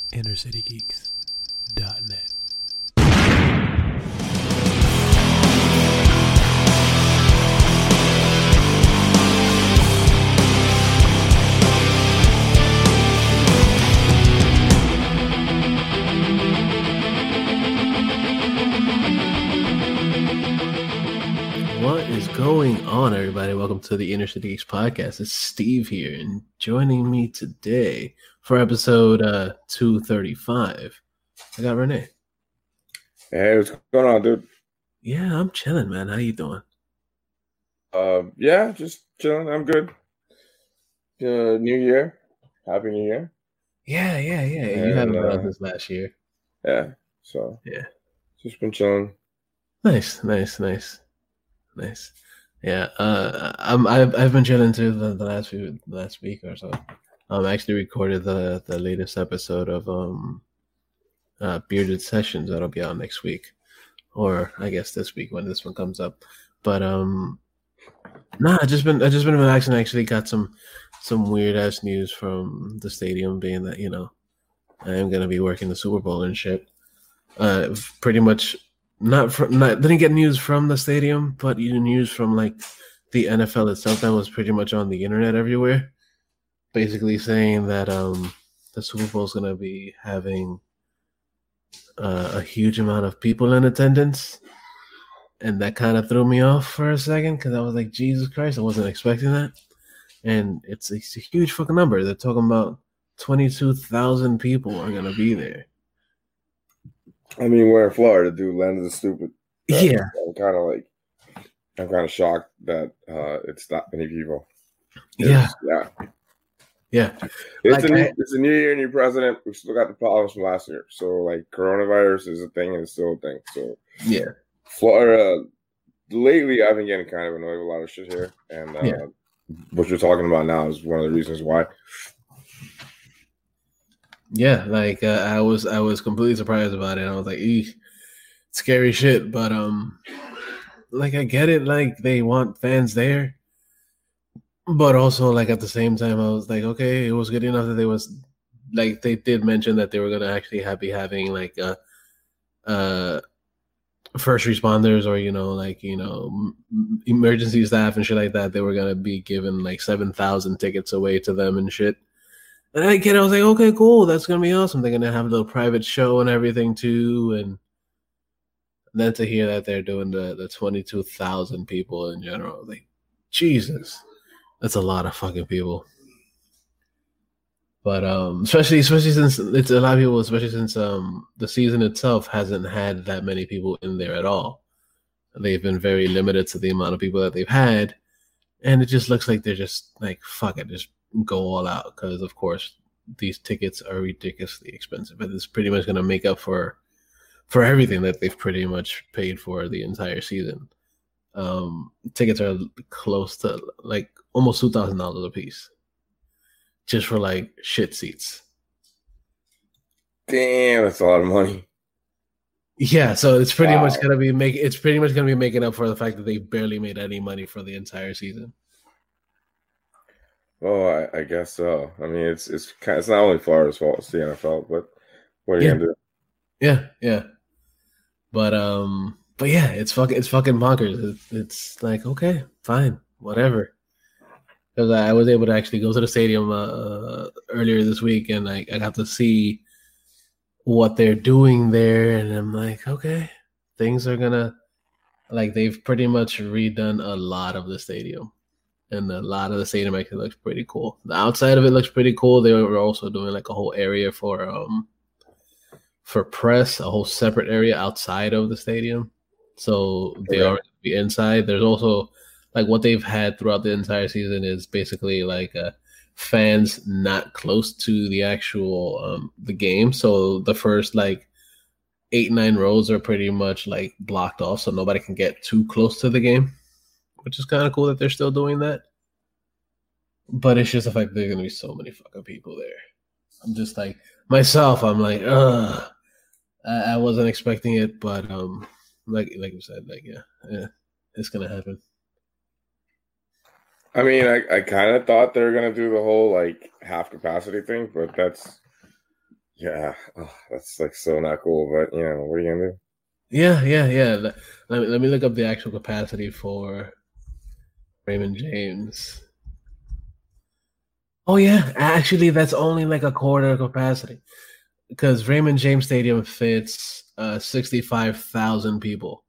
InnerCityGeeks.net. What is going on, everybody? Welcome to the Inner City Geeks podcast. It's Steve here, and joining me today for episode 235, I got Renee. Hey, what's going on, dude? Yeah, I'm chilling, man. How you doing? Yeah, just chilling. I'm good. New Year. Happy New Year. Yeah. You haven't been on this last year. Yeah, so Yeah. Just been chilling. Nice. Yeah, I've been chilling too the last week or so. I actually recorded the latest episode of Bearded Sessions that'll be out next week, or I guess this week when this one comes up. But I just been relaxing. I actually got some weird ass news from the stadium, being that I am gonna be working the Super Bowl and shit. Pretty much. Didn't get news from the stadium, but news from like the NFL itself that was pretty much on the internet everywhere, basically saying that the Super Bowl is gonna be having a huge amount of people in attendance, and that kind of threw me off for a second because I was like, Jesus Christ, I wasn't expecting that, and it's a huge fucking number. They're talking about 22,000 people are gonna be there. I mean, we're in Florida, dude. Land of the stupid. Yeah. I'm kind of shocked that it's not many people. Yeah. It's a new year, new president. We still got the problems from last year. So, like, coronavirus is a thing and it's still a thing. So, yeah. Florida, lately, I've been getting kind of annoyed with a lot of shit here. And what you're talking about now is one of the reasons why. Yeah, like I was completely surprised about it. I was like, eesh, scary shit. But like I get it, like they want fans there. But also like at the same time I was like, okay, it was good enough that they did mention that they were gonna actually be having like first responders or emergency staff and shit like that. They were gonna be giving like 7,000 tickets away to them and shit. And I was like, okay, cool, that's gonna be awesome. They're gonna have a little private show and everything too, and then to hear that they're doing the 22,000 people in general, like, Jesus, that's a lot of fucking people. But especially since it's a lot of people, especially since the season itself hasn't had that many people in there at all. They've been very limited to the amount of people that they've had, and it just looks like they're just like, fuck it, just go all out, because of course these tickets are ridiculously expensive, but it's pretty much going to make up for everything that they've pretty much paid for the entire season. Tickets are close to like almost $2,000 a piece just for like shit seats. Damn, that's a lot of money. Yeah, so it's pretty much going to be making up for the fact that they barely made any money for the entire season. Oh, I guess so. I mean, it's not only Florida's fault; it's the NFL. But what are you gonna do? Yeah. But yeah, it's fucking bonkers. It's like, okay, fine, whatever. Because I was able to actually go to the stadium earlier this week, and I got to see what they're doing there, and I'm like, okay, things are gonna, like, they've pretty much redone a lot of the stadium. And a lot of the stadium actually looks pretty cool. The outside of it looks pretty cool. They were also doing like a whole area for press, a whole separate area outside of the stadium. So they are going to be inside. There's also like what they've had throughout the entire season is basically like fans not close to the actual the game. So the first like 8-9 rows are pretty much like blocked off, so nobody can get too close to the game, which is kind of cool that they're still doing that. But it's just the fact that there's going to be so many fucking people there. I'm just like, myself, I'm like, ugh. I wasn't expecting it, but like you said, like, yeah, it's going to happen. I mean, I kind of thought they were going to do the whole, like, half capacity thing, but that's Yeah, oh, that's like so not cool. But you know, what are you gonna do? Yeah. Let me look up the actual capacity for Raymond James. Oh yeah, actually, that's only like a quarter capacity because Raymond James Stadium fits 65,000 people.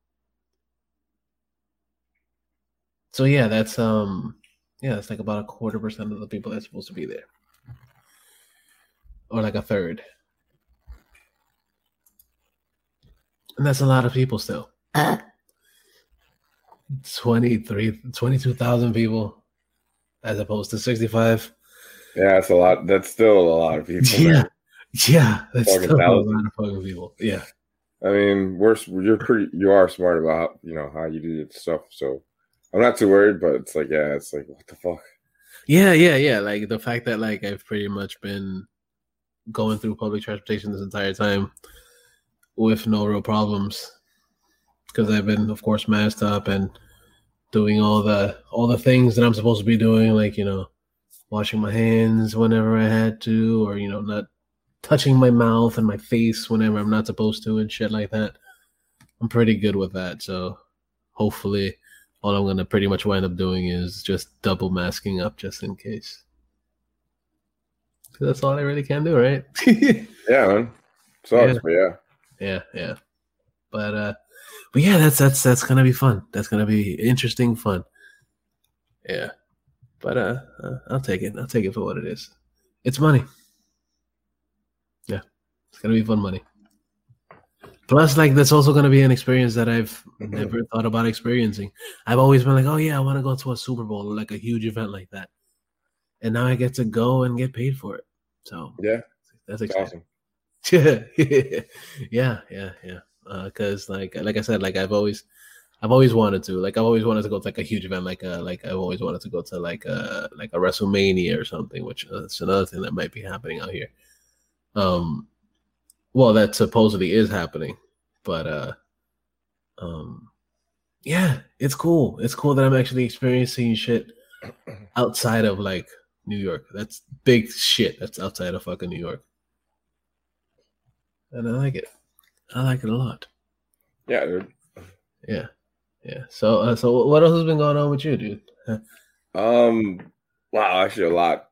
So yeah, that's like about a quarter% of the people that's supposed to be there, or like a third, and that's a lot of people still. 22,000 people as opposed to 65. Yeah, that's a lot. That's still a lot of people, Yeah, man. yeah, that's Fucking still a lot thousands. of fucking people. Yeah, I mean, you are smart about how you do your stuff. So I'm not too worried, but it's like, yeah, it's like, what the fuck? yeah. Like the fact that like I've pretty much been going through public transportation this entire time with no real problems because I've been, of course, masked up and doing all the things that I'm supposed to be doing, like washing my hands whenever I had to, or not touching my mouth and my face whenever I'm not supposed to, and shit like that. I'm pretty good with that, so hopefully, all I'm gonna pretty much wind up doing is just double masking up just in case. 'Cause that's all I really can do, right? Yeah, man. Yeah, Sucks, but yeah. yeah. But yeah, that's gonna be fun. That's gonna be interesting fun. Yeah. But I'll take it. I'll take it for what it is. It's money. Yeah. It's gonna be fun money. Plus, like that's also gonna be an experience that I've never thought about experiencing. I've always been like, oh yeah, I want to go to a Super Bowl or like a huge event like that. And now I get to go and get paid for it. So Yeah, that's it's exciting. awesome. Yeah. Because like I said, like I've always wanted to. Like I've always wanted to go to like a huge event, like I've always wanted to go to like a WrestleMania or something, which is another thing that might be happening out here. Um, well, that supposedly is happening, but um, yeah, it's cool. It's cool that I'm actually experiencing shit outside of like New York. That's big shit. That's outside of fucking New York, and I like it. I like it a lot. Yeah, dude. Yeah, yeah. So what else has been going on with you, dude? Um, wow, actually a lot.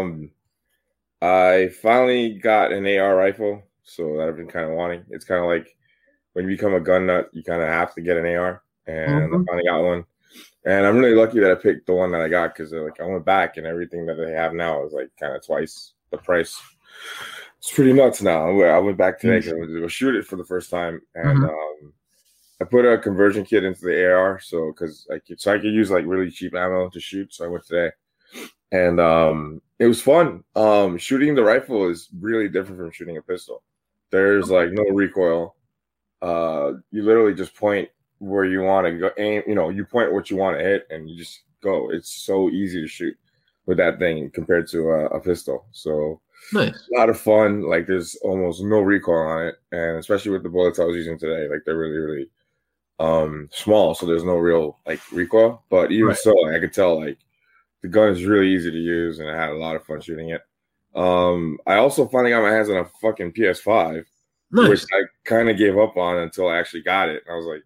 I finally got an AR rifle, so that I've been kind of wanting. It's kind of like when you become a gun nut, you kind of have to get an AR, and I Mm-hmm. finally got one. And I'm really lucky that I picked the one that I got because like I went back and everything that they have now is like kind of twice the price. It's pretty nuts now. I went back today because I was going to shoot it for the first time, and Mm-hmm. I put a conversion kit into the AR so I could use like really cheap ammo to shoot. So I went today, and it was fun. Shooting the rifle is really different from shooting a pistol. There's like no recoil. You literally just point where you want to go aim, you point what you want to hit and you just go. It's so easy to shoot with that thing compared to a pistol. So Nice. a lot of fun. Like there's almost no recoil on it, and especially with the bullets I was using today, like they're really really small, so there's no real like recoil. But even Right. so, like, I could tell like the gun is really easy to use, and I had a lot of fun shooting it. I also finally got my hands on a fucking PS5, which Nice. I kind of gave up on until I actually got it. I was like,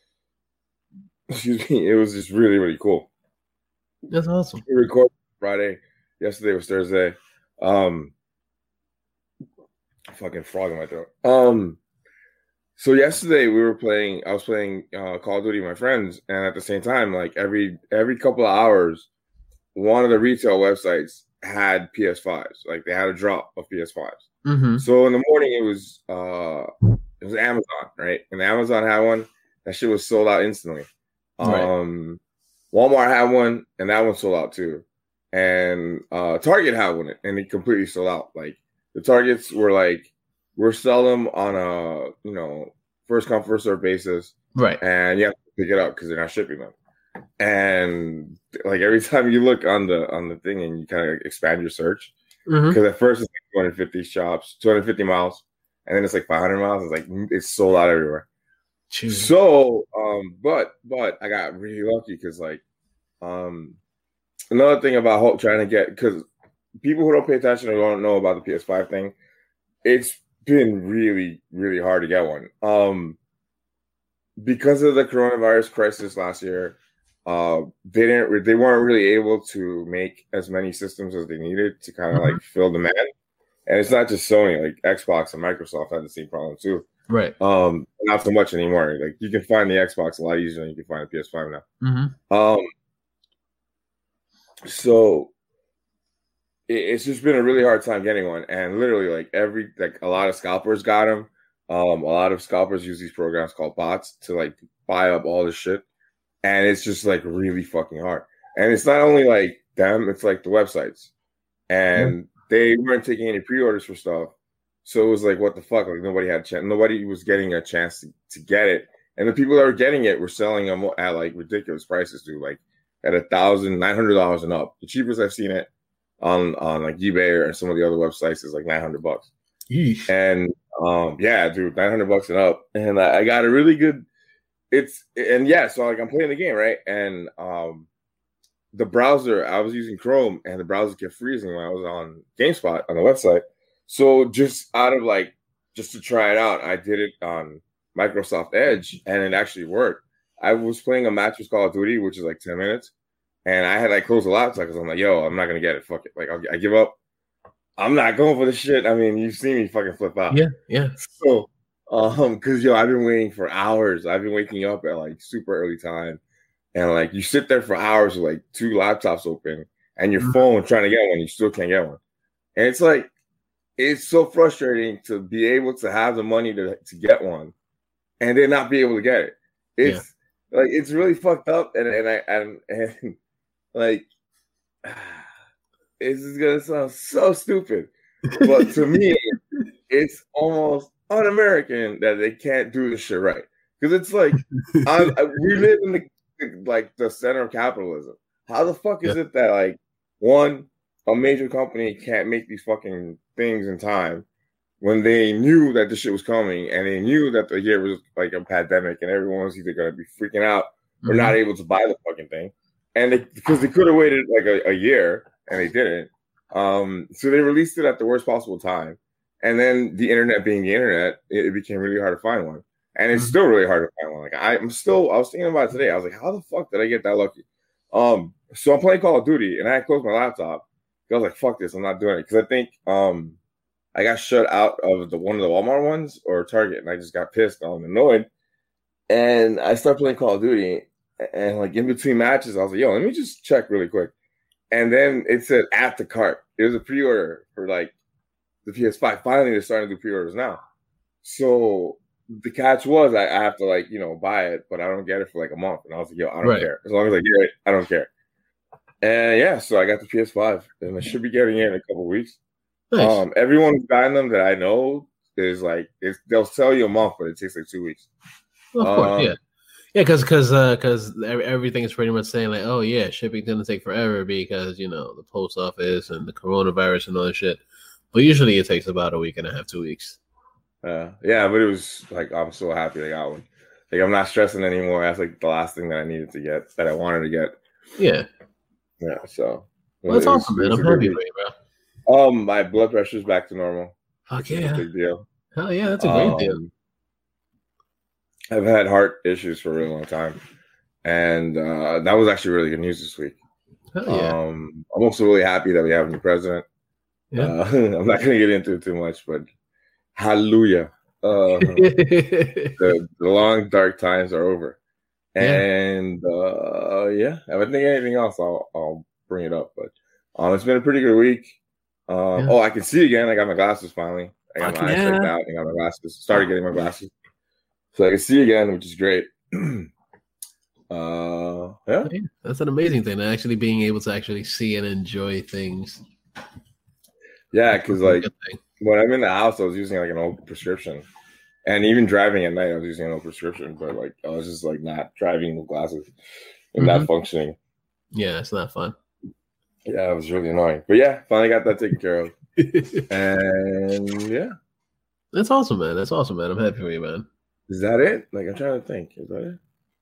excuse me, it was just really, really cool. That's awesome. We recorded Friday. Yesterday was Thursday. Um, fucking frog in my throat. So yesterday I was playing Call of Duty with my friends, and at the same time, like every couple of hours, one of the retail websites had PS5s. Like they had a drop of PS5s. Mm-hmm. So in the morning it was Amazon, right? And Amazon had one. That shit was sold out instantly. Right. Walmart had one, and that one sold out too. And Target had one, and it completely sold out. Like the Targets were like, we're selling them on a first come first serve basis, Right. and you have to pick it up because they're not shipping them. And like every time you look on the thing and you kind of expand your search, Mm-hmm. because at first it's like 250 shops, 250 miles, and then it's like 500 miles. It's like it's sold out everywhere. Choosing. So, but I got really lucky because like, another thing about trying to get because people who don't pay attention or don't know about the PS5 thing, it's been really, really hard to get one. Because of the coronavirus crisis last year, they weren't really able to make as many systems as they needed to kind of like fill demand. And it's not just Sony, like Xbox and Microsoft had the same problem too. Right. Not so much anymore. Like you can find the Xbox a lot easier than you can find the PS5 now. So it's just been a really hard time getting one. And literally, like a lot of scalpers got them. A lot of scalpers use these programs called bots to like buy up all this shit. And it's just like really fucking hard. And it's not only like them, it's like the websites. And they weren't taking any pre-orders for stuff. So it was like, what the fuck? Like nobody had a chance. Nobody was getting a chance to get it. And the people that were getting it were selling them at like ridiculous prices, dude. Like at $1,900 and up. The cheapest I've seen it on like eBay or some of the other websites is like $900. Yeesh. And yeah, dude, $900 and up. And I got a really good. So like I'm playing the game, right? And the browser, I was using Chrome, and the browser kept freezing when I was on GameSpot on the website. So just to try it out, I did it on Microsoft Edge, and it actually worked. I was playing a match with Call of Duty, which is like 10 minutes, and I had like closed the laptop because I'm like, yo, I'm not gonna get it. Fuck it. Like I give up. I'm not going for the shit. I mean, you've seen me fucking flip out. Yeah. So, because I've been waiting for hours. I've been waking up at like super early time. And like you sit there for hours with like 2 laptops open and your phone trying to get one, you still can't get one. And it's like, it's so frustrating to be able to have the money to get one and then not be able to get it. It's like, it's really fucked up. And like, this is going to sound so stupid. But to me, it's almost un-American that they can't do this shit right. Because it's like, we live in the center of capitalism. How the fuck is it that like a major company can't make these fucking things in time when they knew that this shit was coming and they knew that the year was like a pandemic and everyone was either going to be freaking out or not able to buy the fucking thing, and because they could have waited like a year and they didn't. So they released it at the worst possible time, and then the internet being the internet, it became really hard to find one. And it's still really hard to find one. Like I was thinking about it today. I was like, how the fuck did I get that lucky? So I'm playing Call of Duty and I had closed my laptop. I was like, fuck this, I'm not doing it. Because I think I got shut out of one of the Walmart ones or Target, and I just got pissed. I'm annoyed. And I started playing Call of Duty, and like in between matches, I was like, yo, let me just check really quick. And then it said add to cart. It was a pre-order for like the PS5. Finally, they're starting to do pre-orders now. So the catch was I have to like, buy it, but I don't get it for like a month. And I was like, yo, I don't care. As long as I get it, I don't care. And yeah, so I got the PS5 and I should be getting it in a couple of weeks. Nice. Everyone who's gotten them that I know is like, they'll tell you a month, but it takes like 2 weeks. Well, of course, yeah. Yeah, because everything is pretty much saying like, oh yeah, shipping's gonna take forever because the post office and the coronavirus and all that shit. But usually it takes about a week and a half, 2 weeks. Yeah, but it was like I'm so happy I got one. Like I'm not stressing anymore. That's like the last thing that I needed to get, that I wanted to get. Yeah. So that's awesome, man. I'm happy for you, bro. My blood pressure's back to normal. Fuck yeah, big deal. Hell yeah, that's a great deal. I've had heart issues for a really long time, and that was actually really good news this week. Hell yeah. I'm also really happy that we have a new president. Yeah. I'm not going to get into it too much, but hallelujah. The long, dark times are over. And if I think anything else, I'll bring it up. But it's been a pretty good week. Oh, I can see again. I got my glasses finally. I got my eyes checked out. I got my glasses. Started getting my glasses. So I can see again, which is great. That's an amazing thing. Actually being able to actually see and enjoy things. Yeah, because like when I'm in the house, I was using like an old prescription, and even driving at night, I was using an old prescription. But like I was just like not driving with glasses and not functioning. Yeah, it's not fun. Yeah, it was really annoying. But yeah, finally got that taken care of. And yeah, that's awesome, man. That's awesome, man. I'm happy for you, man. Is that it? Like I'm trying to think. Is that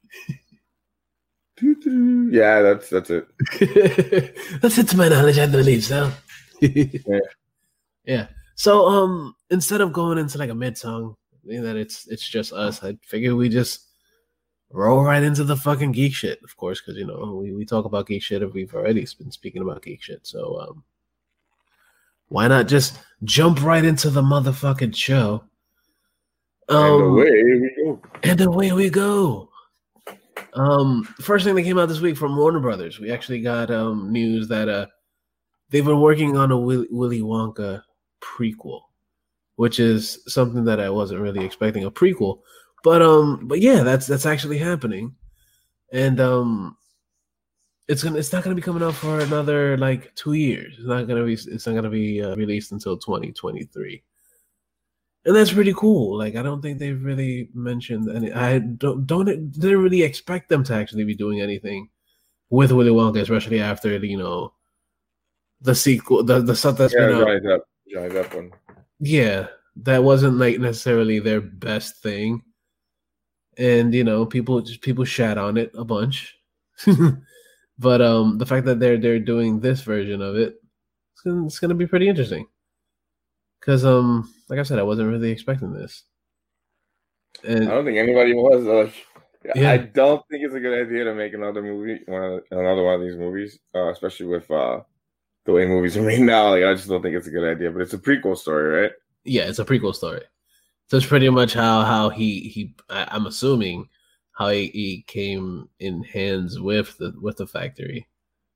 it? Yeah, that's it. That's it to my knowledge, I believe so. Yeah. So instead of going into like a mid song, that it's just us, I figured we just roll right into the fucking geek shit, of course, because we talk about geek shit if we've already been speaking about geek shit. So why not just jump right into the motherfucking show? And away we go. And away we go. First thing that came out this week from Warner Brothers, we actually got news that they've been working on a Willy Wonka prequel, which is something that I wasn't really expecting, a prequel. But yeah, that's actually happening. And it's not gonna be coming out for another like 2 years. It's not gonna be released until 2023. And that's pretty cool. Like, I don't think they've really mentioned any. I didn't really expect them to actually be doing anything with Willy Wonka, especially after the sequel, the stuff that's been out. Johnny Depp one. Yeah, that wasn't like necessarily their best thing, and people shat on it a bunch. But the fact that they're doing this version of it, it's gonna be pretty interesting. Because like I said, I wasn't really expecting this. And I don't think anybody was. Yeah. I don't think it's a good idea to make another movie, another one of these movies, especially with the way movies are made now. Like, I just don't think it's a good idea. But it's a prequel story, right? Yeah, it's a prequel story. So it's pretty much how I'm assuming how he came in hands with the factory,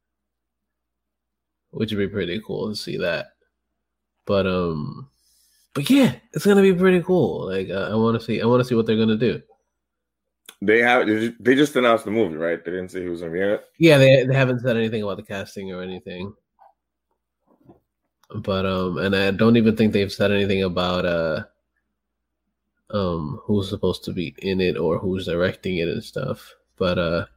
which would be pretty cool to see that. But yeah, it's gonna be pretty cool. Like, I want to see what they're gonna do. They just announced the movie, right? They didn't say who's gonna be in it. Yeah, they haven't said anything about the casting or anything. But and I don't even think they've said anything about who's supposed to be in it or who's directing it and stuff. But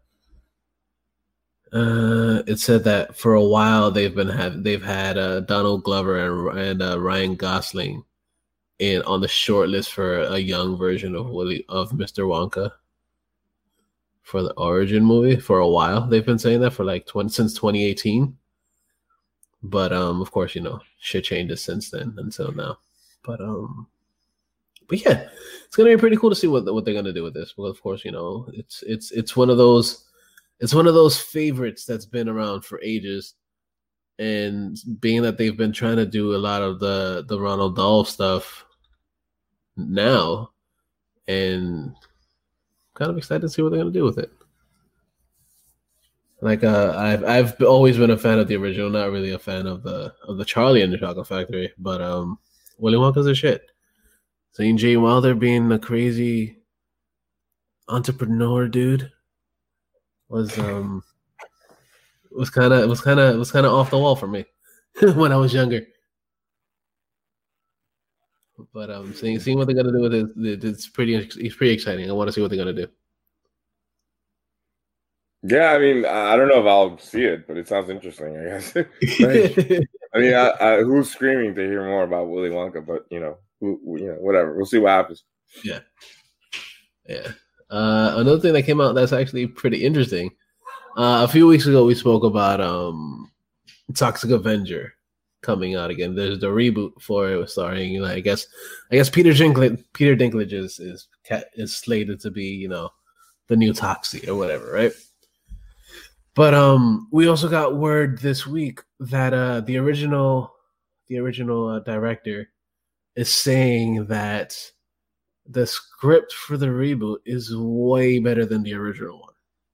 it said that for a while they've had Donald Glover and Ryan Gosling on the short list for a young version of Mr. Wonka for the origin movie. For a while they've been saying that for like since 2018. But of course, shit changes since then until now. But yeah, it's gonna be pretty cool to see what they're gonna do with this. Because of course, it's one of those favorites that's been around for ages. And being that they've been trying to do a lot of the Ronald Dahl stuff now, and kind of excited to see what they're gonna do with it. Like, I've always been a fan of the original, not really a fan of the Charlie and the Chocolate Factory, but Willy Wonka's a shit. Seeing Gene Wilder being a crazy entrepreneur dude was kind of off the wall for me when I was younger. But seeing what they're gonna do with it, it's pretty exciting. I want to see what they're gonna do. Yeah, I mean, I don't know if I'll see it, but it sounds interesting, I guess. I mean, who's screaming to hear more about Willy Wonka? But whatever. We'll see what happens. Yeah. Another thing that came out that's actually pretty interesting. A few weeks ago, we spoke about Toxic Avenger coming out again. There's the reboot for it, starring I guess Peter Dinklage is slated to be the new Toxie or whatever, right? But we also got word this week that the original director is saying that the script for the reboot is way better than the original one.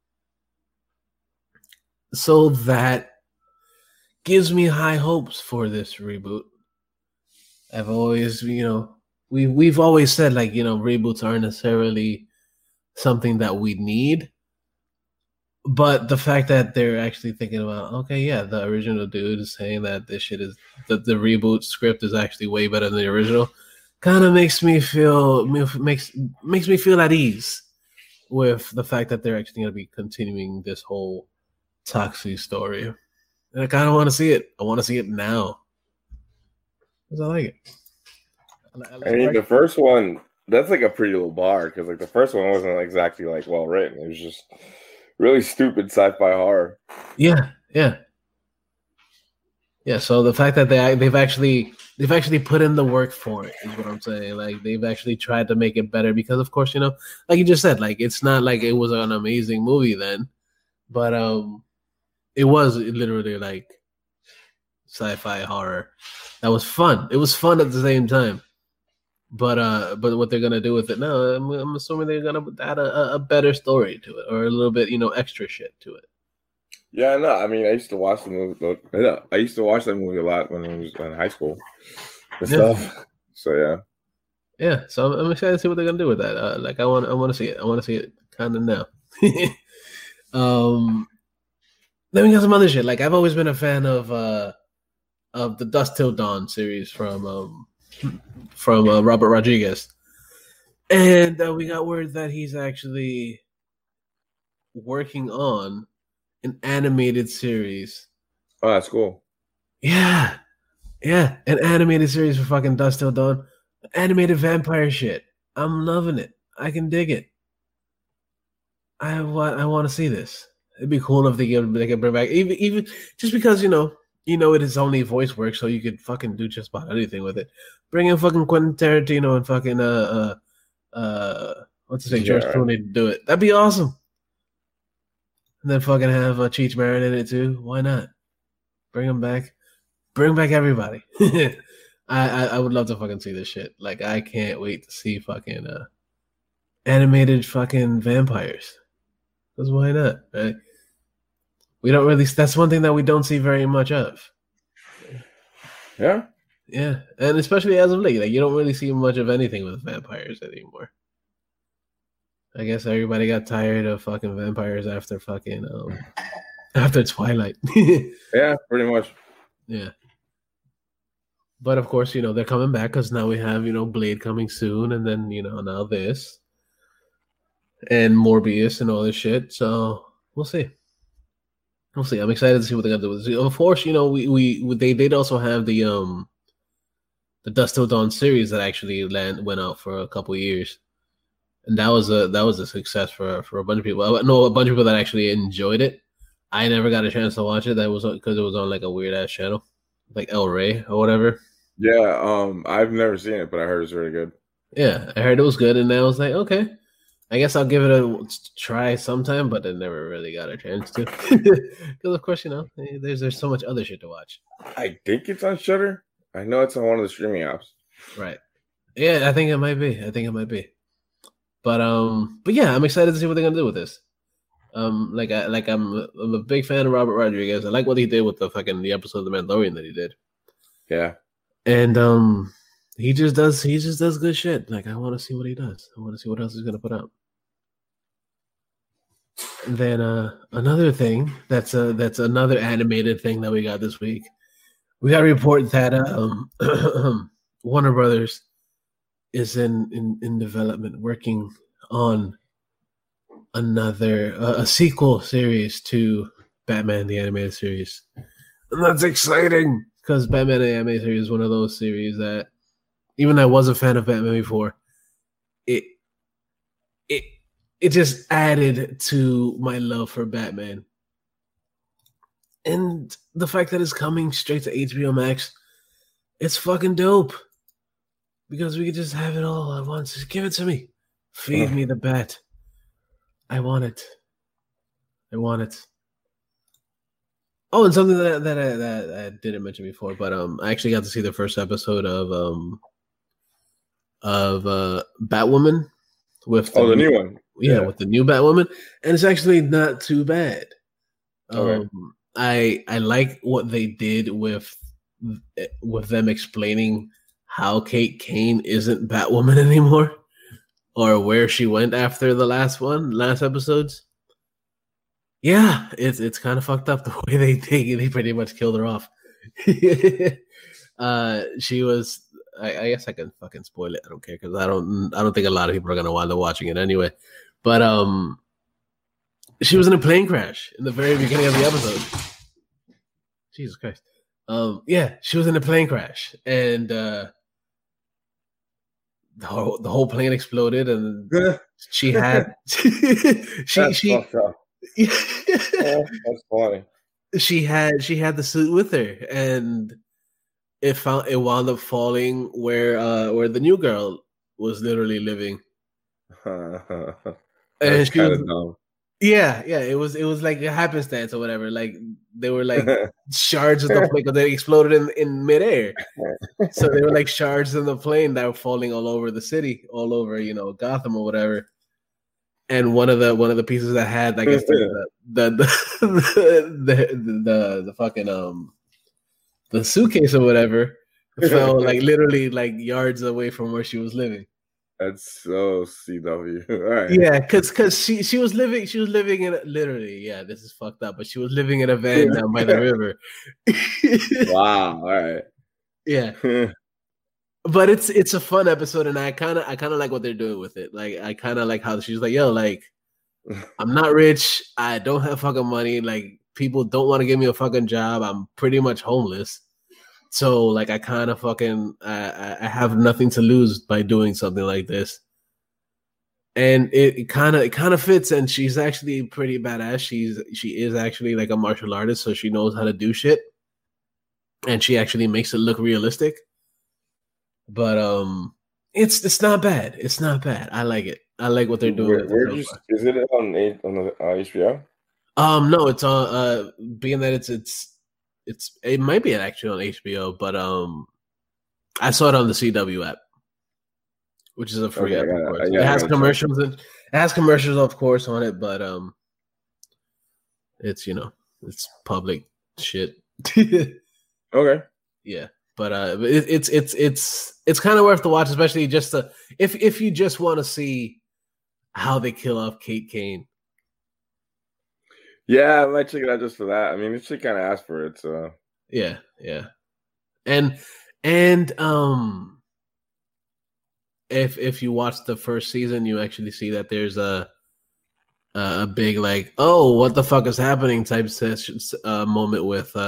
So that gives me high hopes for this reboot. I've always, we've always said reboots aren't necessarily something that we need. But the fact that they're actually thinking about, okay, yeah, the original dude is saying that this shit is the reboot script is actually way better than the original, kind of makes me feel at ease with the fact that they're actually going to be continuing this whole Toxie story, and I kind of want to see it. I want to see it now because I like it. I mean, the first one, that's like a pretty low bar because the first one wasn't exactly well written. It was just really stupid sci-fi horror. Yeah. Yeah, so the fact that they've actually put in the work for it is what I'm saying. Like they've actually tried to make it better because, of course, like you just said, like it's not like it was an amazing movie then, but it was literally like sci-fi horror that was fun. It was fun at the same time. But what they're gonna do with it now, I'm assuming they're gonna add a better story to it or a little bit, extra shit to it. Yeah, no, I mean, I used to watch the movie. Yeah, I used to watch that movie a lot when I was in high school and stuff. So yeah. So I'm excited to see what they're gonna do with that. Like I want to see it. I want to see it kind of now. Then we got some other shit. Like I've always been a fan of the Dusk Till Dawn series from Robert Rodriguez, and we got word that he's actually working on an animated series. Oh, that's cool. Yeah, an animated series for fucking Dusk Till Dawn, animated vampire shit. I'm loving it. I can dig it. I want to see this. It'd be cool if they could bring back even just because it is only voice work, so you could fucking do just about anything with it. Bring in fucking Quentin Tarantino and fucking what's his name, George Clooney to do it. That'd be awesome. And then fucking have Cheech Marin in it too. Why not? Bring him back. Bring back everybody. I would love to fucking see this shit. Like I can't wait to see fucking animated fucking vampires. Because why not? Right? We don't really. That's one thing that we don't see very much of. Yeah. Yeah, and especially as of late, like you don't really see much of anything with vampires anymore. I guess everybody got tired of fucking vampires after fucking after Twilight. Yeah, pretty much. Yeah. But of course, they're coming back because now we have, Blade coming soon, and then now this. And Morbius and all this shit. So we'll see. We'll see. I'm excited to see what they're gonna do with this. Of course, they did also have the Dusk Till Dawn series that actually went out for a couple of years, and that was a success for a bunch of people. I know a bunch of people that actually enjoyed it. I never got a chance to watch it. That was because it was on like a weird ass channel, like El Rey or whatever. Yeah, I've never seen it, but I heard it's really good. Yeah, I heard it was good, and I was like, okay. I guess I'll give it a try sometime, but I never really got a chance to. Because, of course, there's so much other shit to watch. I think it's on Shudder. I know it's on one of the streaming apps. Right. Yeah, I think it might be. But yeah, I'm excited to see what they're gonna do with this. I'm a big fan of Robert Rodriguez. I like what he did with the episode of The Mandalorian that he did. Yeah. And he just does good shit. Like I want to see what he does. I want to see what else he's gonna put out. And then another thing that's another animated thing that we got this week. We got a report that Warner Brothers is in development, working on another a sequel series to Batman the Animated Series, and that's exciting because Batman the Animated Series is one of those series that, even though I was a fan of Batman before, it just added to my love for Batman. And the fact that it's coming straight to HBO Max, it's fucking dope. Because we could just have it all at once. Just give it to me. Feed me the bat. I want it. Oh, and something that I didn't mention before, but I actually got to see the first episode of Batwoman with the new one. Yeah, with the new Batwoman, and it's actually not too bad. Okay. I like what they did with them explaining how Kate Kane isn't Batwoman anymore, or where she went after the last episodes. Yeah, it's kind of fucked up the way they pretty much killed her off. She was. I guess I can fucking spoil it. I don't care because I don't think a lot of people are gonna wind up watching it anyway. But she was in a plane crash in the very beginning of the episode. Jesus Christ. Yeah, she was in a plane crash, and the whole plane exploded, and she had she that's funny. she had the suit with her, and it wound up falling where the new girl was literally living, That's and she kind was of dumb. yeah, it was like a happenstance or whatever. Like they were like shards of the plane because they exploded in midair. So they were like shards in the plane that were falling all over the city, all over Gotham or whatever. And one of the pieces that had, I guess, the fucking the suitcase or whatever fell like literally like yards away from where she was living. That's so CW. All right. Yeah, because she was living in literally, yeah, this is fucked up, but she was living in a van down by the river. Wow. All right. Yeah. But it's a fun episode, and I kind of like what they're doing with it. Like I kind of like how she's like, yo, like I'm not rich, I don't have fucking money, like people don't want to give me a fucking job, I'm pretty much homeless. So like I kind of fucking I have nothing to lose by doing something like this. And it kind of fits, and she's actually pretty badass. She is actually like a martial artist, so she knows how to do shit, and she actually makes it look realistic. But it's not bad. It's not bad. I like it. I like what they're doing. Is it on the HBO? No, it's on. Being that it might be actually on HBO, but I saw it on the CW app, which is a free app, of course. It has commercials and it has commercials, of course, on it, but it's it's public shit. Okay. Yeah. But it's kind of worth the watch, especially just if you just want to see how they kill off Kate Kane. Yeah, I might check it out just for that. I mean, it should kind of ask for it, so yeah, and if you watch the first season, you actually see that there's a big like, oh, what the fuck is happening type moment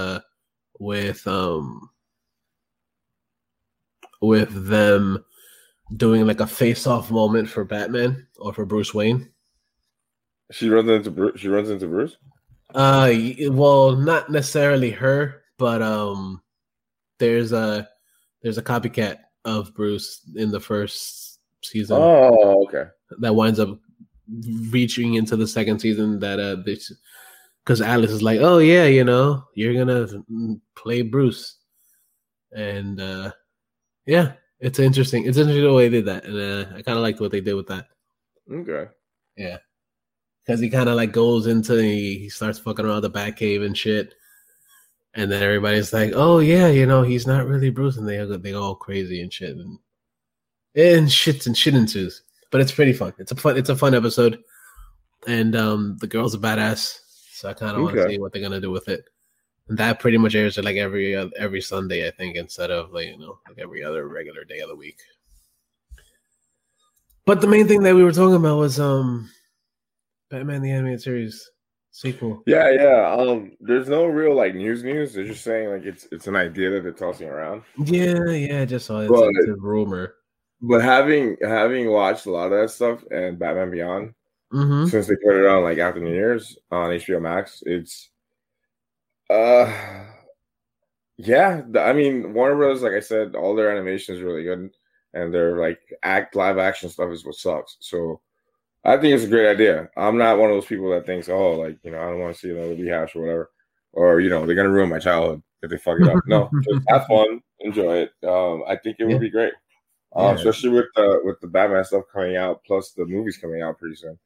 with them doing like a face-off moment for Batman or for Bruce Wayne. She runs into Bruce. Well, not necessarily her, but there's a copycat of Bruce in the first season. Oh, okay. That winds up reaching into the second season. That because Alice is like, oh yeah, you're gonna play Bruce, and yeah, it's interesting. It's interesting the way they did that, and I kind of liked what they did with that. Okay. Yeah, because he kind of like goes into he starts fucking around the Batcave and shit, and then everybody's like, "Oh yeah, he's not really Bruce," and they go all crazy and shit, and shit ensues. But it's pretty fun. It's a fun episode, and the girl's a badass, so I kind of want to see what they're gonna do with it. And that pretty much airs like every Sunday, I think, instead of like every other regular day of the week. But the main thing that we were talking about was Batman the Animated Series sequel. Yeah. There's no real like news. They're just saying like it's an idea that they're tossing around. Yeah. Just saw it. It's a rumor. But having watched a lot of that stuff and Batman Beyond, since they put it on like after New Year's on HBO Max, it's yeah. I mean, Warner Bros., like I said, all their animation is really good, and their like live action stuff is what sucks. So I think it's a great idea. I'm not one of those people that thinks, oh, like I don't want to see another rehash or whatever, or they're gonna ruin my childhood if they fuck it up. No, just have fun, enjoy it. I think it would be great, especially with the Batman stuff coming out, plus the movies coming out pretty soon.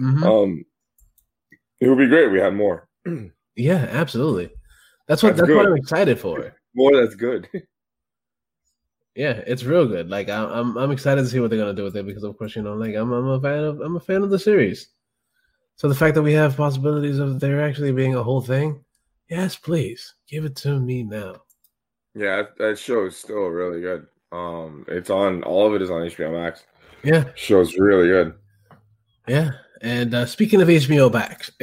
It would be great if we had more. Yeah, absolutely. That's what I'm excited for. More that's good. Yeah, it's real good. Like I'm excited to see what they're gonna do with it because of course like I'm a fan of the series. So the fact that we have possibilities of there actually being a whole thing, yes, please give it to me now. Yeah, that show is still really good. It's on all of it is on HBO Max. Yeah, show's really good. Yeah, and speaking of HBO Max,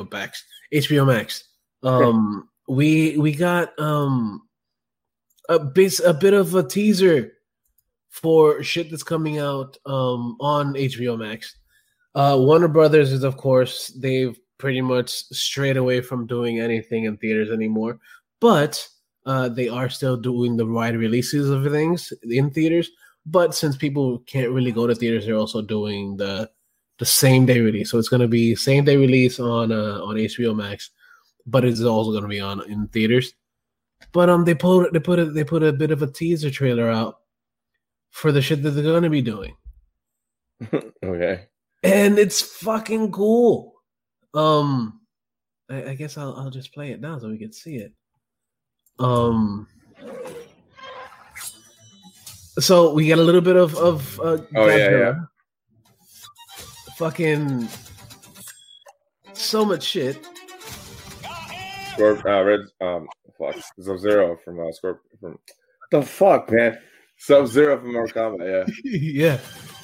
we got a bit of a teaser for shit that's coming out on HBO Max. Warner Brothers is, of course, they've pretty much straight away from doing anything in theaters anymore. But they are still doing the wide releases of things in theaters. But since people can't really go to theaters, they're also doing the same day release. So it's going to be same day release on HBO Max, but it's also going to be on in theaters. But they put a bit of a teaser trailer out for the shit that they're going to be doing. Okay. And it's fucking cool. I guess I'll just play it now so we can see it. So we get a little bit of yeah. Fucking so much shit. Sub-Zero from Scorpion. The fuck, man. Sub-Zero from Mortal Kombat, yeah. Yeah.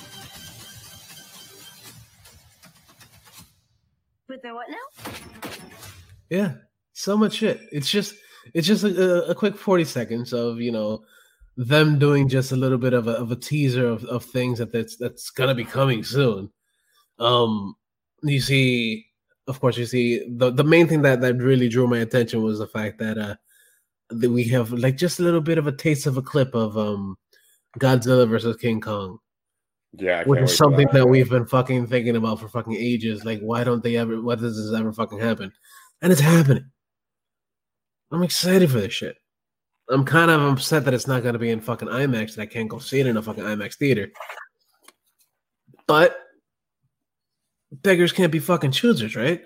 With the what now? Yeah, so much shit. It's just a quick 40 seconds of them doing just a little bit of a teaser of things that's gonna be coming soon. You see, of course, the main thing that really drew my attention was the fact that we have like just a little bit of a taste of a clip of Godzilla versus King Kong. Yeah, which is something that we've been fucking thinking about for fucking ages. Like, why does this ever fucking happen? And it's happening. I'm excited for this shit. I'm kind of upset that it's not going to be in fucking IMAX, that I can't go see it in a fucking IMAX theater. But beggars can't be fucking choosers, right?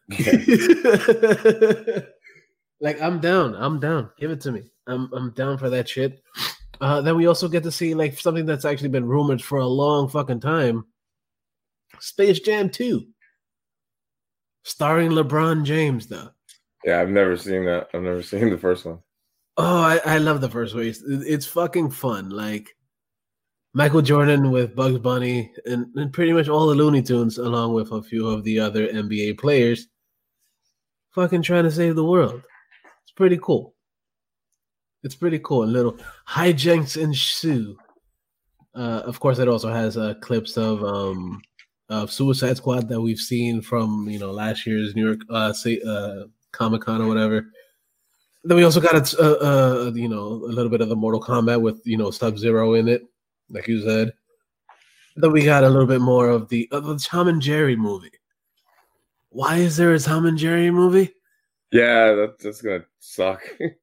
Like, I'm down. Give it to me. I'm down for that shit. Then we also get to see like something that's actually been rumored for a long fucking time. Space Jam 2. Starring LeBron James, though. Yeah, I've never seen that. I've never seen the first one. Oh, I love the first one. It's fucking fun. Like Michael Jordan with Bugs Bunny and pretty much all the Looney Tunes, along with a few of the other NBA players, fucking trying to save the world. It's pretty cool. It's pretty cool. And little hijinks ensue. Of course, it also has clips of Suicide Squad that we've seen from last year's New York Comic-Con or whatever. Then we also got a little bit of the Mortal Kombat with Sub-Zero in it, like you said. Then we got a little bit more of the Tom and Jerry movie. Why is there a Tom and Jerry movie? Yeah, that's gonna suck.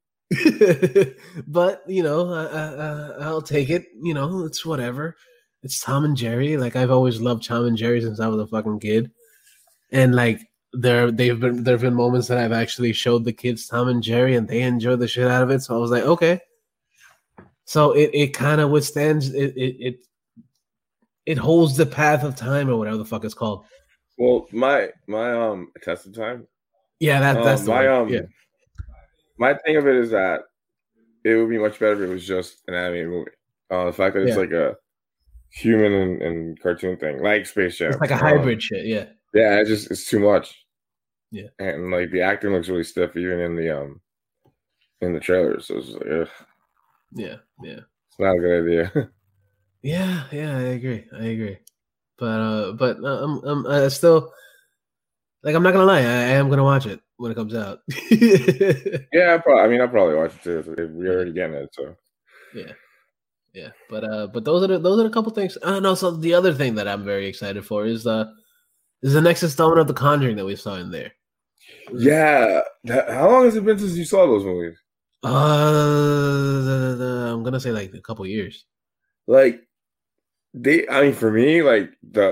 But I'll take it. It's whatever. It's Tom and Jerry. Like, I've always loved Tom and Jerry since I was a fucking kid, and like there have been moments that I've actually showed the kids Tom and Jerry, and they enjoy the shit out of it. So I was like, okay. So it kind of withstands it holds the path of time or whatever the fuck it's called. Well, my test of time. Yeah, that's the one. Yeah. My thing of it is that it would be much better if it was just an animated movie. The fact that it's like a human and cartoon thing, like Space Jam. It's like a hybrid shit, yeah. Yeah, it's too much. Yeah. And like the acting looks really stiff even in the trailers. So it's just like, ugh. Yeah. It's not a good idea. Yeah, I agree. But I'm still, like, I'm not gonna lie, I am gonna watch it when it comes out. Yeah, I'll probably watch it too. We're already getting it, so yeah. But those are the couple things. No, so the other thing that I'm very excited for is the next installment of The Conjuring that we saw in there. Yeah, how long has it been since you saw those movies? I'm gonna say like a couple years. Like for me, like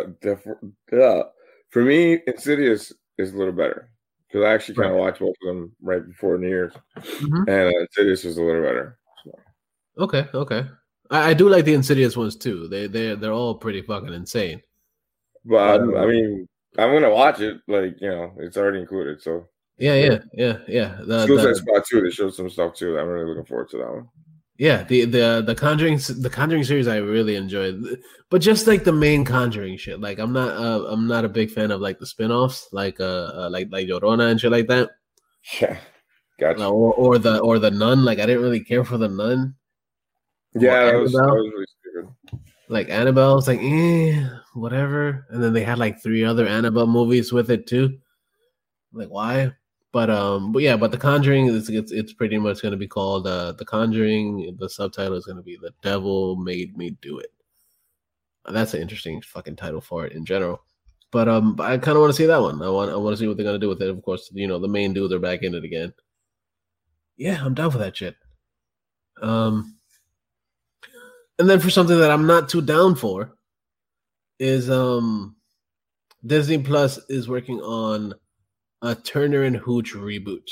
for me, Insidious is a little better because I actually kind of watched both of them right before New Year's, and Insidious was a little better. So. Okay. I do like the Insidious ones too. They're all pretty fucking insane. But I mean, I'm gonna watch it. Like, it's already included. So yeah. Suicide Squad 2, they showed some stuff too. I'm really looking forward to that one. Yeah, the Conjuring series I really enjoyed, but just like the main Conjuring shit. Like, I'm not a big fan of like the spin-offs, like Llorona and shit like that. Yeah, gotcha. Or the Nun. Like, I didn't really care for the Nun. Yeah, that was really stupid. Like Annabelle, it's like whatever. And then they had like 3 other Annabelle movies with it too. Like why? But yeah, but The Conjuring it's pretty much going to be called The Conjuring. The subtitle is going to be The Devil Made Me Do It. That's an interesting fucking title for it in general. But I kind of want to see that one. I want to see what they're going to do with it. Of course, the main dudes are back in it again. Yeah, I'm down for that shit. And then for something that I'm not too down for is Disney Plus is working on a Turner and Hooch reboot.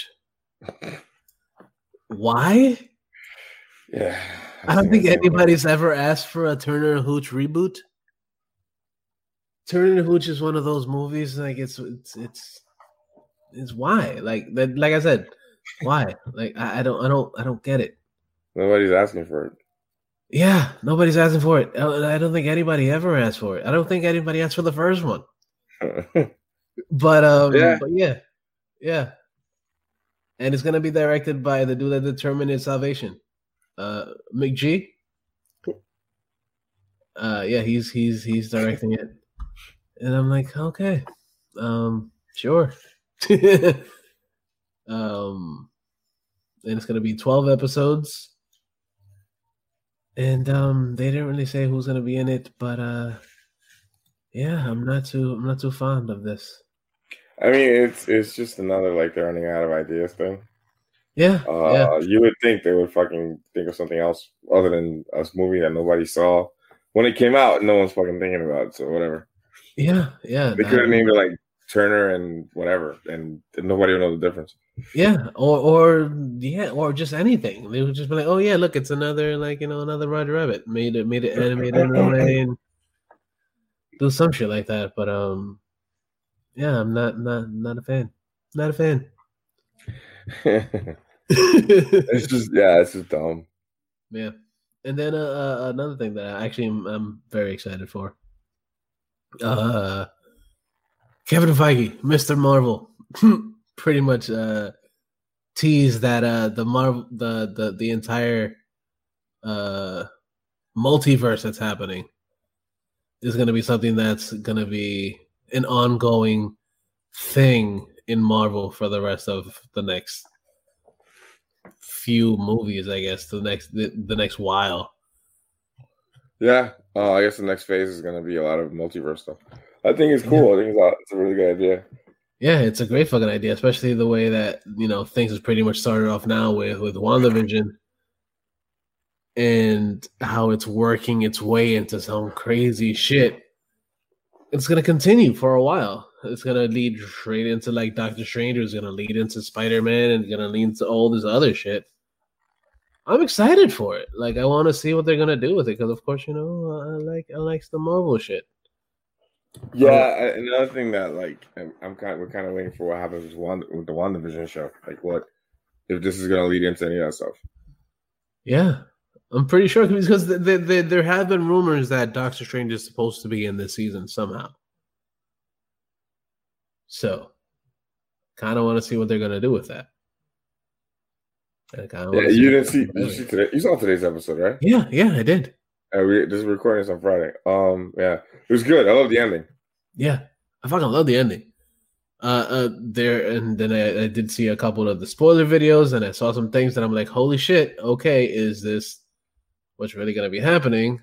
Why? Yeah. I don't think anybody's ever asked for a Turner and Hooch reboot. Turner and Hooch is one of those movies like it's why? Like that, like I said, why? Like I don't get it. Nobody's asking for it. Yeah, nobody's asking for it. I don't think anybody ever asked for it. I don't think anybody asked for the first one. But yeah. And it's gonna be directed by the dude that did Terminated Salvation, McG. Yeah, he's directing it, and I'm like, okay, sure. And it's gonna be 12 episodes, and they didn't really say who's gonna be in it, but yeah, I'm not too fond of this. I mean, it's just another like they're running out of ideas thing. Yeah, You would think they would fucking think of something else other than a movie that nobody saw when it came out. No one's fucking thinking about it, so whatever. Yeah. They could have named it like Turner and whatever, and nobody would know the difference. Yeah, or just anything. They would just be like, "Oh yeah, look, it's another another Roger Rabbit made it animated and do some shit like that." But yeah, I'm not a fan. Not a fan. It's just dumb. Yeah, and then another thing that I'm very excited for. Kevin Feige, Mr. Marvel, pretty much teased that the Marvel the entire multiverse that's happening is going to be something that's going to be an ongoing thing in Marvel for the rest of the next few movies, I guess. The next while. Yeah, I guess the next phase is going to be a lot of multiverse stuff. I think it's cool. Yeah. I think it's a really good idea. Yeah, it's a great fucking idea, especially the way that things has pretty much started off now with WandaVision and how it's working its way into some crazy shit. It's gonna continue for a while. It's gonna lead straight into like Doctor Strange. It's gonna lead into Spider-Man, and gonna lead into all this other shit. I'm excited for it. Like I want to see what they're gonna do with it because, of course, I like the Marvel shit. Yeah, another thing that like we're kind of waiting for what happens with the WandaVision show. Like, what if this is gonna lead into any of that stuff? Yeah, I'm pretty sure because there have been rumors that Doctor Strange is supposed to be in this season somehow. So, kind of want to see what they're gonna do with that. You didn't see? Did you see today? You saw today's episode, right? Yeah, I did. This is recording this on Friday. Yeah, it was good. I love the ending. Yeah, I fucking love the ending. There and then I did see a couple of the spoiler videos, and I saw some things that I'm like, holy shit! Okay, is this what's really gonna be happening?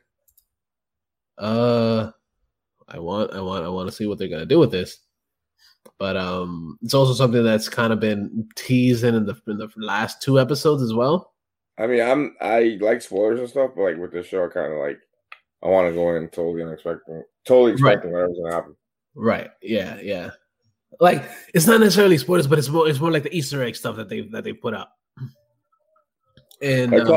I want to see what they're gonna do with this. But it's also something that's kind of been teased in the last 2 episodes as well. I mean, I like spoilers and stuff, but like with this show, I kind of like I want to go in totally expecting whatever's gonna happen. Right. Yeah. Like it's not necessarily spoilers, but it's more like the Easter egg stuff that they put out. And I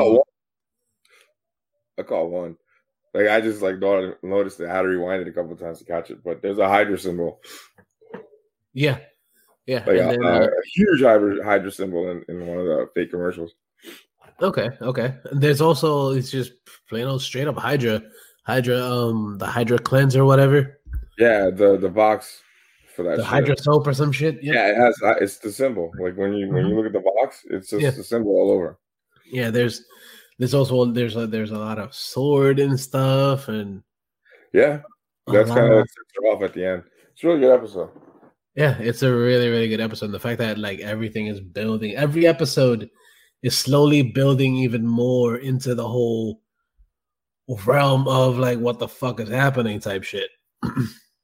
caught one. Like I just like noticed that I had to rewind it a couple of times to catch it, but there's a Hydra symbol. Yeah. Like a huge Hydra symbol in one of the fake commercials. Okay. And there's also it's just plain old straight up Hydra, the Hydra cleanse or whatever. Yeah, the box for that. The Hydra soap or some shit. Yep. Yeah, it's the symbol. Like when you look at the box, it's just the symbol all over. Yeah, there's also there's a lot of sword and stuff, and yeah, that's kind of what sets it off at the end. It's a really good episode. Yeah, it's a really, really good episode. And the fact that like everything is building, every episode is slowly building even more into the whole realm of like what the fuck is happening type shit. And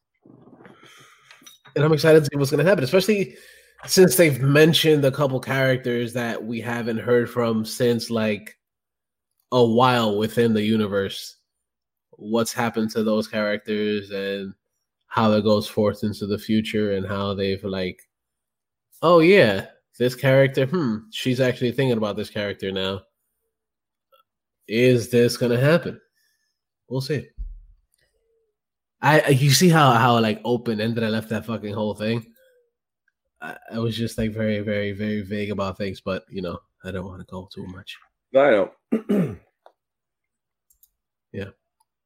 I'm excited to see what's gonna happen, especially since they've mentioned a couple characters that we haven't heard from since like a while within the universe. What's happened to those characters and how that goes forth into the future and how they've like, oh yeah, this character, she's actually thinking about this character now. Is this gonna happen? We'll see. You see how like open ended I left that fucking whole thing. I was just like very, very, very vague about things, but you know, I don't want to go too much. I know. Yeah.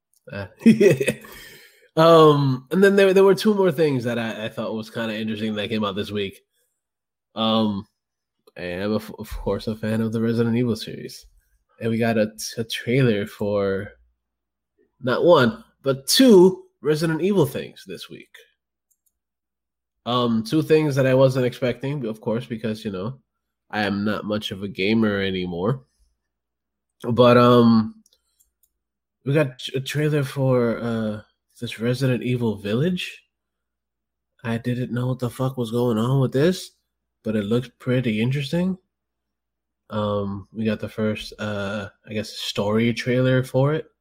And then there were two more things that I thought was kind of interesting that came out this week. I am of course a fan of the Resident Evil series, and we got a trailer for not one but two Resident Evil things this week. Two things that I wasn't expecting, of course, because you know I am not much of a gamer anymore. But we got a trailer for this Resident Evil Village. I didn't know what the fuck was going on with this, but it looks pretty interesting. We got the first I guess story trailer for it.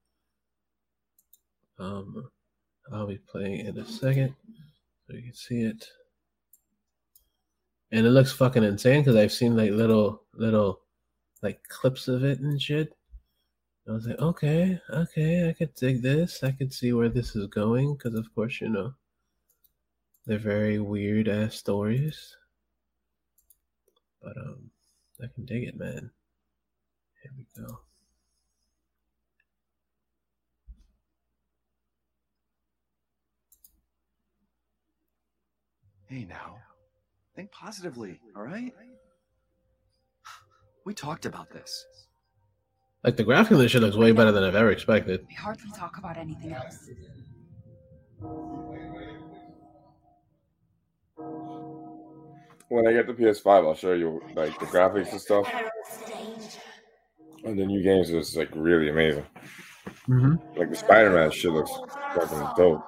I'll be playing in a second so you can see it. And it looks fucking insane because I've seen like little like clips of it and shit. I was like, okay, I could dig this. I could see where this is going because, of course, you know, they're very weird ass stories. But I can dig it, man. Here we go. Hey, now, think positively, all right? We talked about this. Like the graphic of this shit looks way better than I've ever expected. We hardly talk about anything else. When I get the PS5, I'll show you like the graphics and stuff. And the new games is like really amazing. Mm-hmm. Like the Spider-Man shit looks fucking dope.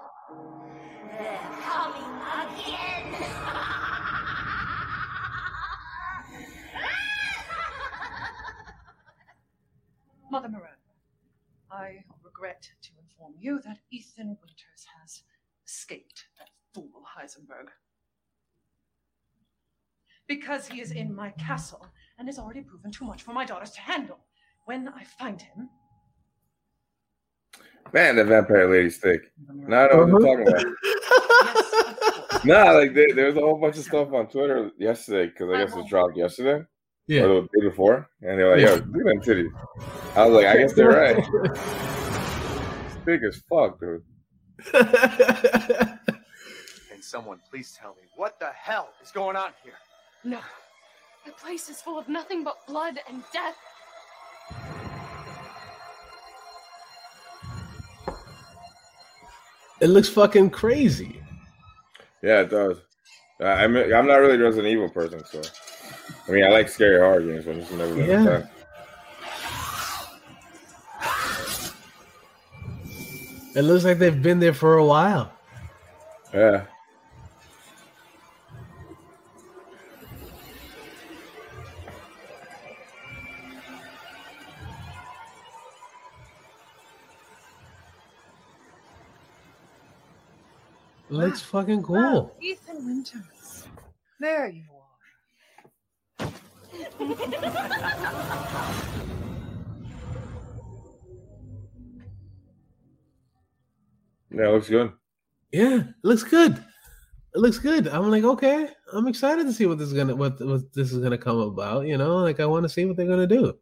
Mother Miranda, I regret to inform you that Ethan Winters has escaped that fool Heisenberg. Because he is in my castle and has already proven too much for my daughters to handle. When I find him... Man, the vampire lady's thick. Now I know what I'm talking about. Nah, like there was a whole bunch of stuff on Twitter yesterday because I guess it dropped yesterday. Yeah. Or the day before. And they were like, yo, look at them titties. I was like, I guess they're right. It's big as fuck, dude. Can someone please tell me what the hell is going on here? No. The place is full of nothing but blood and death. It looks fucking crazy. Yeah, it does. I'm not really a Resident Evil person, so I mean, I like scary horror games, but just never been a fan. It looks like they've been there for a while. Yeah. It looks fucking cool. Ethan Winters. There you are. Yeah, it looks good. Yeah, it looks good. It looks good. I'm like, okay, I'm excited to see what this is gonna come about. You know, like I want to see what they're gonna do.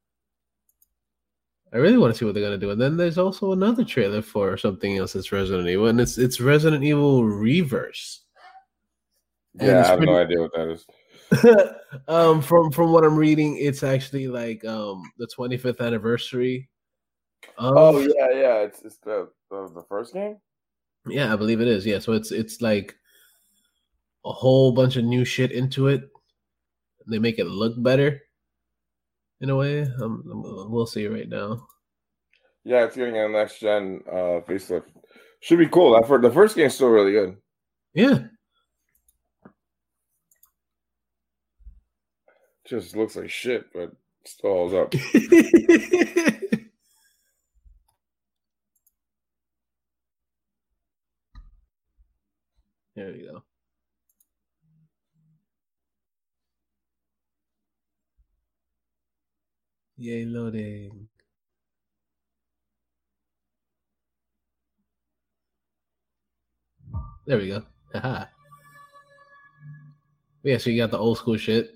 I really want to see what they're gonna do. And then there's also another trailer for something else that's Resident Evil, and it's Resident Evil Reverse. Yeah, I have no idea what that is. From what I'm reading, it's actually like the 25th anniversary. Oh yeah, it's the first game. Yeah, I believe it is. Yeah, so it's like a whole bunch of new shit into it. They make it look better in a way. We'll see right now. Yeah, it's getting a next gen facelift. Should be cool. The first game's still really good. Yeah. Just looks like shit, but still holds up. There you go. Yay, loading. There we go. Haha. Yeah, so you got the old school shit.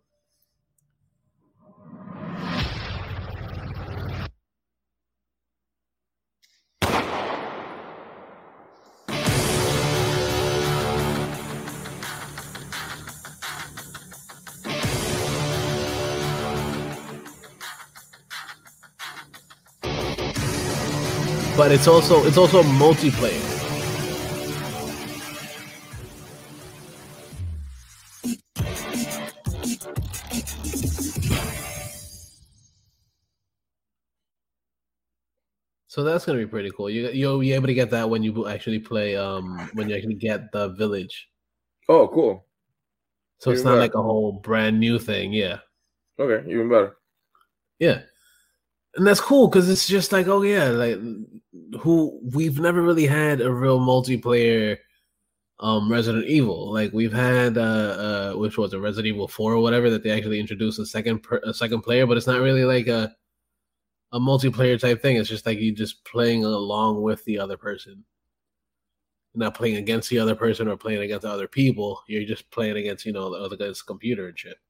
But it's also multiplayer. So that's gonna be pretty cool. You'll be able to get that when you actually play. When you actually get the village. Oh, cool. So it's not like a whole brand new thing. Yeah. Okay, even better. Yeah. And that's cool because it's just like, oh yeah, like we've never really had a real multiplayer Resident Evil. Like we've had which was a Resident Evil 4 or whatever that they actually introduced a second player, but it's not really like a multiplayer type thing. It's just like you just playing along with the other person. You're not playing against the other person or playing against other people. You're just playing against, the other guy's computer and shit.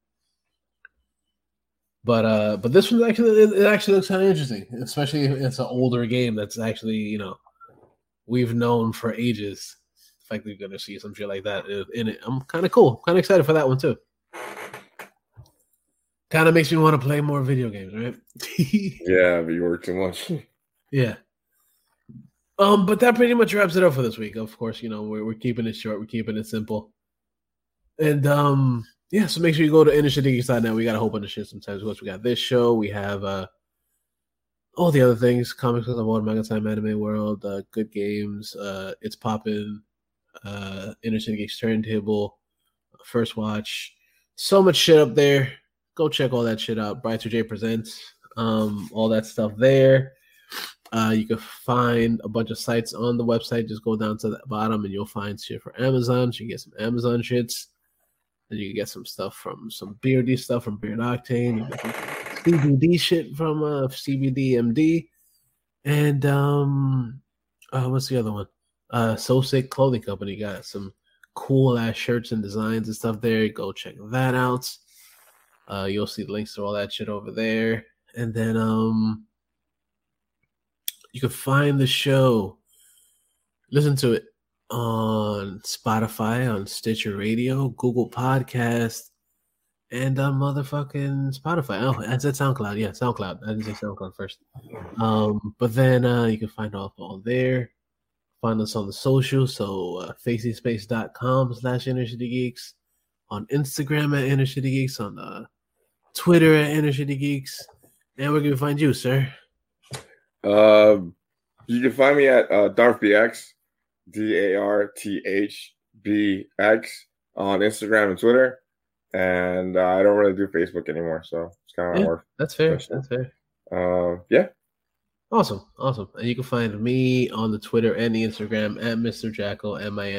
But this one actually looks kind of interesting, especially if it's an older game that's actually, we've known for ages. The fact that you're gonna see some shit like that in it, I'm kind of cool, kind of excited for that one too. Kind of makes me want to play more video games, right? Yeah, but you work too much. Yeah. But that pretty much wraps it up for this week. Of course, we're keeping it short, we're keeping it simple, and yeah, so make sure you go to InnerCityGeeks.net. We got a whole bunch of shit sometimes. We got this show. We have all the other things, comics with the world, manga time, anime world, good games, It's Poppin', Inner City Geeks Turntable, First Watch. So much shit up there. Go check all that shit out. Bright2J Presents, all that stuff there. You can find a bunch of sites on the website. Just go down to the bottom and you'll find shit for Amazon. So you can get some Amazon shits. Then you can get some stuff from some BRD stuff from Beard Octane. You get some CBD shit from CBD MD. And what's the other one? So Sick Clothing Company got some cool ass shirts and designs and stuff there. Go check that out. You'll see links to all that shit over there. And then you can find the show. Listen to it on Spotify, on Stitcher Radio, Google Podcast, and on motherfucking Spotify. Oh, I said SoundCloud. Yeah, SoundCloud. I didn't say SoundCloud first. But then you can find all there. Find us on the social. So facyspace.com/InnerCityGeeks, on Instagram at InnerCityGeeks, on Twitter at InnerCityGeeks. And where can we find you, sir? You can find me at DarthBX. DarthBX on Instagram and Twitter, and I don't really do Facebook anymore, so it's kind of work. That's fair. That's fair. Yeah. Awesome. And you can find me on the Twitter and the Instagram at Mr. Jackal,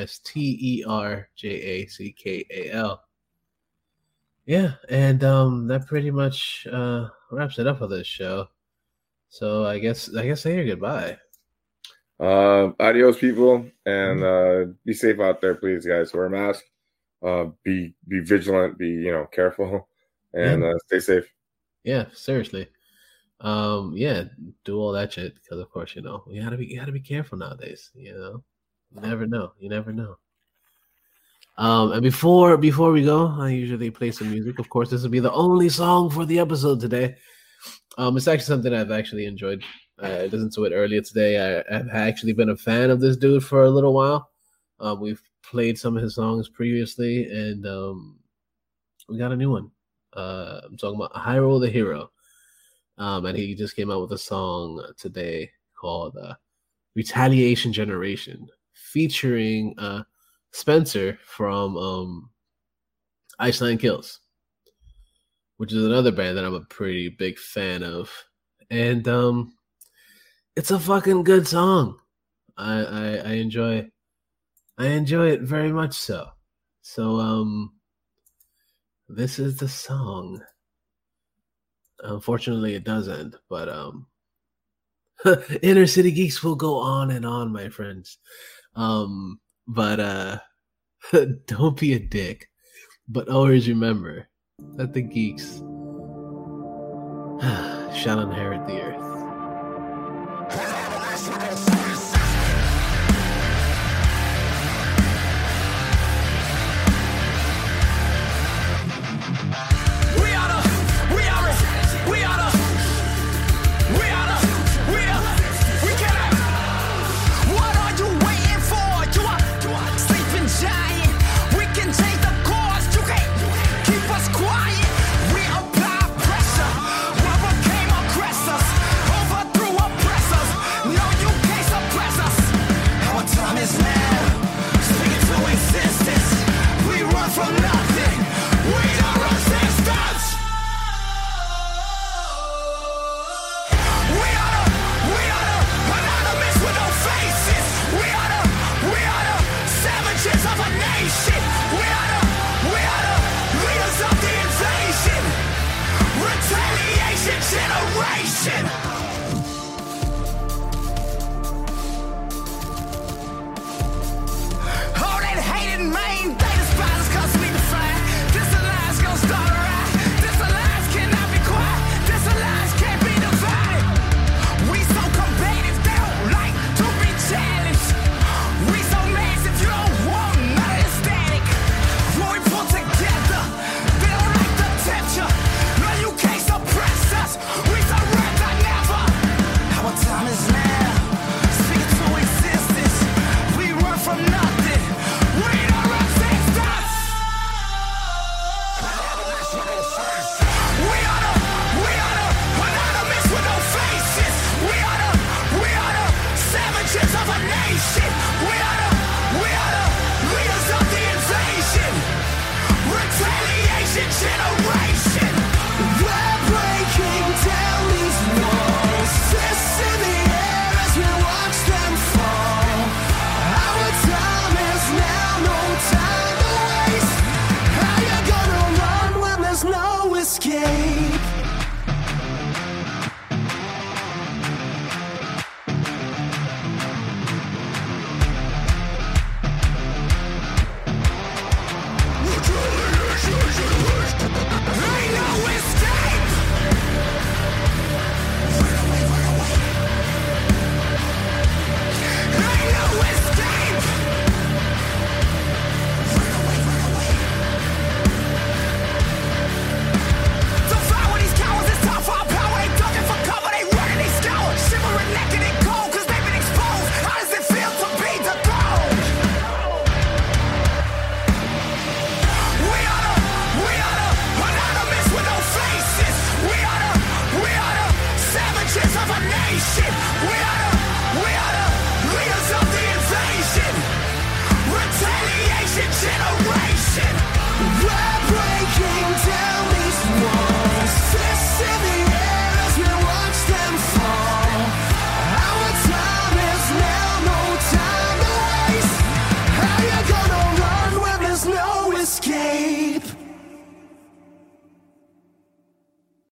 MisterJackal. Yeah, and that pretty much wraps it up for this show. So I guess say your goodbye. Adios, people, and be safe out there, please, guys. Wear a mask. Be vigilant. Be careful, and stay safe. Yeah, seriously. Yeah, do all that shit because, of course, you gotta be careful nowadays. You never know. And before we go, I usually play some music. Of course, this will be the only song for the episode today. It's actually something I've actually enjoyed. I listened to it earlier today. I've actually been a fan of this dude for a little while. We've played some of his songs previously, and we got a new one. I'm talking about Hyrule the Hero. And he just came out with a song today called Retaliation Generation, featuring Spencer from Iceland Kills, which is another band that I'm a pretty big fan of. And it's a fucking good song. I enjoy it very much so. So this is the song. Unfortunately, it does end, but Inner City Geeks will go on and on, my friends. But don't be a dick. But always remember that the geeks shall inherit the earth.